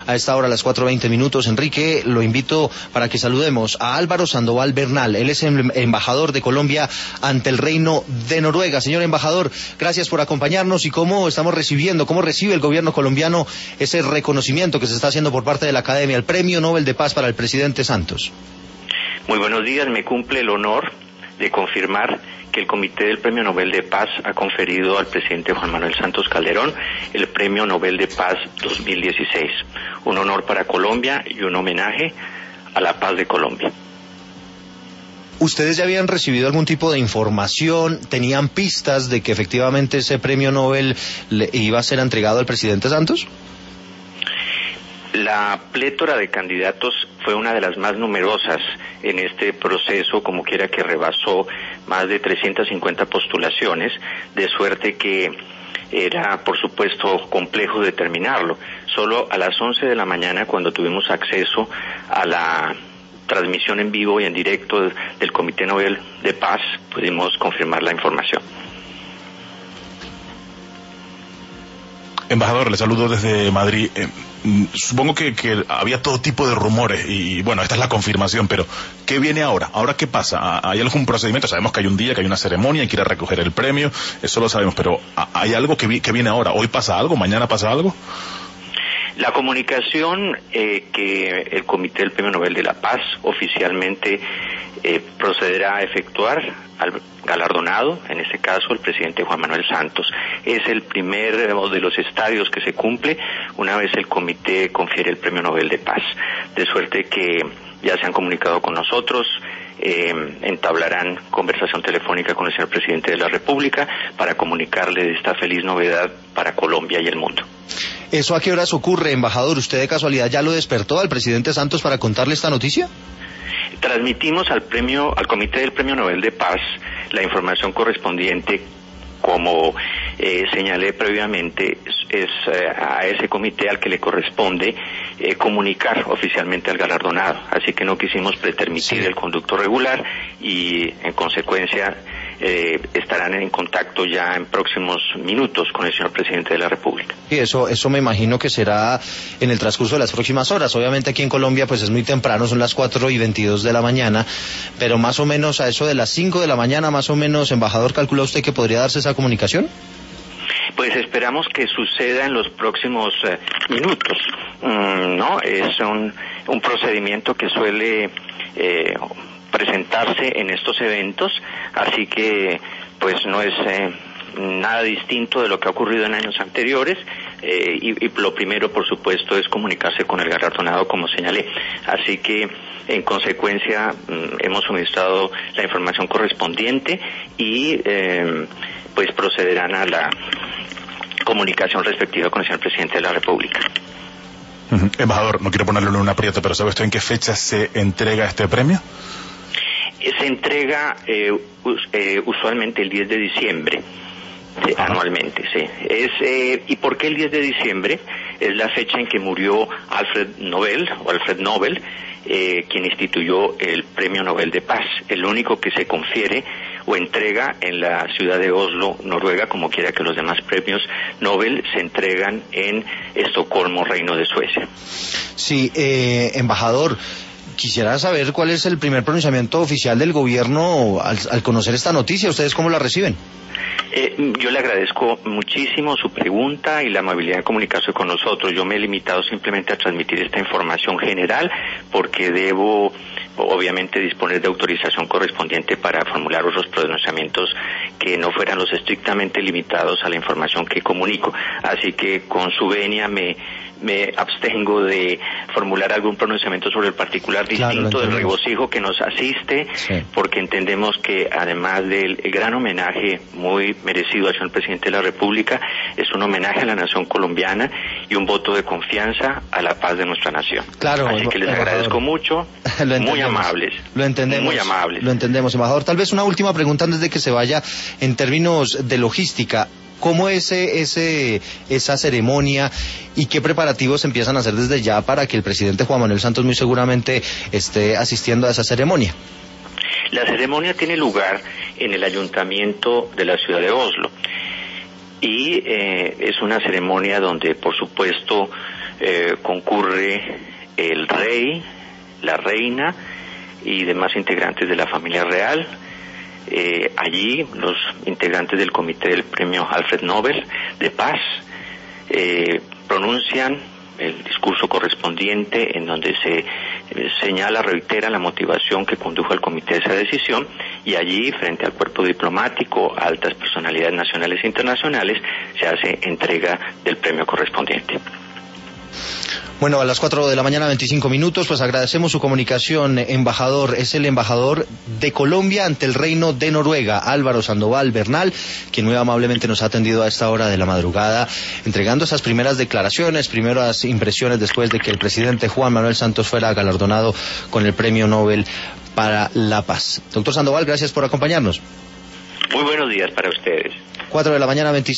A esta hora, a las 4:20, Enrique, lo invito para que saludemos a Álvaro Sandoval Bernal. Él es el embajador de Colombia ante el Reino de Noruega. Señor embajador, gracias por acompañarnos. ¿Y cómo recibe el gobierno colombiano ese reconocimiento que se está haciendo por parte de la Academia, el Premio Nobel de Paz para el presidente Santos? Muy buenos días, me cumple el honor de confirmar que el Comité del Premio Nobel de Paz ha conferido al presidente Juan Manuel Santos Calderón el Premio Nobel de Paz 2016. Un honor para Colombia y un homenaje a la paz de Colombia. ¿Ustedes ya habían recibido algún tipo de información? ¿Tenían pistas de que efectivamente ese Premio Nobel le iba a ser entregado al presidente Santos? La plétora de candidatos fue una de las más numerosas en este proceso, como quiera que rebasó más de 350 postulaciones, de suerte que era, por supuesto, complejo determinarlo. Solo a las 11 de la mañana, cuando tuvimos acceso a la transmisión en vivo y en directo del Comité Nobel de Paz, pudimos confirmar la información. Embajador, le saludo desde Madrid. Supongo que había todo tipo de rumores y bueno, esta es la confirmación, pero ¿qué viene ahora? ¿Ahora qué pasa? ¿Hay algún procedimiento? Sabemos que hay un día, que hay una ceremonia y que ir a recoger el premio, eso lo sabemos, pero ¿hay algo que viene ahora? ¿Hoy pasa algo? ¿Mañana pasa algo? La comunicación que el Comité del Premio Nobel de la Paz oficialmente procederá a efectuar al galardonado, en este caso el presidente Juan Manuel Santos. Es el primer de los estadios que se cumple una vez el comité confiere el Premio Nobel de Paz. De suerte que ya se han comunicado con nosotros, entablarán conversación telefónica con el señor presidente de la República para comunicarle de esta feliz novedad para Colombia y el mundo. ¿Eso a qué horas ocurre, embajador? ¿Usted de casualidad ya lo despertó al presidente Santos para contarle esta noticia? Transmitimos al Comité del Premio Nobel de Paz la información correspondiente. Como señalé previamente, es a ese comité al que le corresponde comunicar oficialmente al galardonado. Así que no quisimos pretermitir el conducto regular y, en consecuencia, estarán en contacto ya en próximos minutos con el señor presidente de la República. Y eso me imagino que será en el transcurso de las próximas horas. Obviamente aquí en Colombia pues es muy temprano, son las 4:22 de la mañana, pero más o menos a eso de las 5 de la mañana, más o menos, embajador, ¿calcula usted que podría darse esa comunicación? Pues esperamos que suceda en los próximos minutos. No, es un procedimiento que suele presentarse en estos eventos, así que pues no es nada distinto de lo que ha ocurrido en años anteriores, y lo primero, por supuesto, es comunicarse con el galardonado, como señalé. Así que, en consecuencia, hemos suministrado la información correspondiente y pues procederán a la comunicación respectiva con el señor presidente de la República. Embajador, no quiero ponerle en un aprieto, pero ¿sabe usted en qué fecha se entrega este premio? Se entrega usualmente el 10 de diciembre, anualmente, sí. ¿Y por qué el 10 de diciembre? Es la fecha en que murió Alfred Nobel, quien instituyó el Premio Nobel de Paz, el único que se confiere o entrega en la ciudad de Oslo, Noruega, como quiera que los demás premios Nobel se entregan en Estocolmo, Reino de Suecia. Sí, embajador, quisiera saber cuál es el primer pronunciamiento oficial del gobierno al conocer esta noticia. ¿Ustedes cómo la reciben? Yo le agradezco muchísimo su pregunta y la amabilidad de comunicarse con nosotros. Yo me he limitado simplemente a transmitir esta información general porque debo, obviamente, disponer de autorización correspondiente para formular otros pronunciamientos que no fueran los estrictamente limitados a la información que comunico. Así que, con su venia, me abstengo de formular algún pronunciamiento sobre el particular distinto del regocijo que nos asiste, porque entendemos que, además del gran homenaje muy merecido al señor presidente de la República, es un homenaje a la nación colombiana y un voto de confianza a la paz de nuestra nación. Claro, así que les agradezco mucho, muy amables. Lo entendemos. Muy amables. Lo entendemos, embajador. Tal vez una última pregunta antes de que se vaya, en términos de logística. ¿Cómo es esa ceremonia y qué preparativos se empiezan a hacer desde ya para que el presidente Juan Manuel Santos muy seguramente esté asistiendo a esa ceremonia? La ceremonia tiene lugar en el ayuntamiento de la ciudad de Oslo y es una ceremonia donde, por supuesto, concurre el rey, la reina y demás integrantes de la familia real. Allí los integrantes del comité del premio Alfred Nobel de Paz pronuncian el discurso correspondiente en donde se señala, reitera la motivación que condujo al comité a esa decisión, y allí, frente al cuerpo diplomático, altas personalidades nacionales e internacionales, se hace entrega del premio correspondiente. Bueno, a las 4 de la mañana, 25 minutos, pues agradecemos su comunicación, embajador. Es el embajador de Colombia ante el Reino de Noruega, Álvaro Sandoval Bernal, quien muy amablemente nos ha atendido a esta hora de la madrugada, entregando esas primeras declaraciones, primeras impresiones después de que el presidente Juan Manuel Santos fuera galardonado con el Premio Nobel para la Paz. Doctor Sandoval, gracias por acompañarnos. Muy buenos días para ustedes. 4 de la mañana, 25.